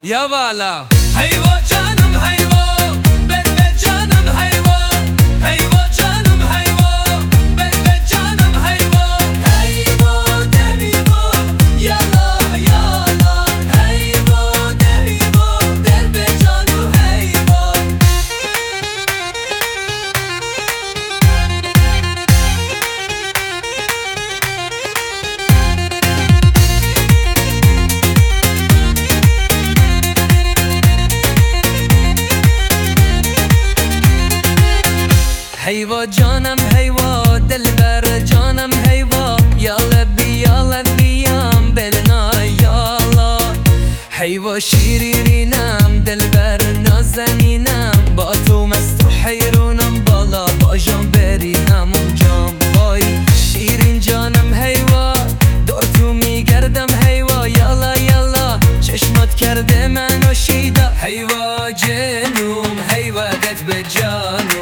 یا والا هیوا جانم هیوا بر جانم هیوا هیوا جانم هیوا بر جانم هیوا هیوا دمیوا یالا یالا هیوا دمیوا در به جانم هیوا هیوا جانم هیوا دلبر جانم هیوا یا لبیام بلنا یالا هیوا شیرینم دلبر نازنینم با تو مست و حیرونم بالا با جان برینم اونجام وای شیرین جانم هیوا دور تو میگردم هیوا یالا یالا چشمات کرده منو شیدا هیوا جنوم هیوا دت به جانم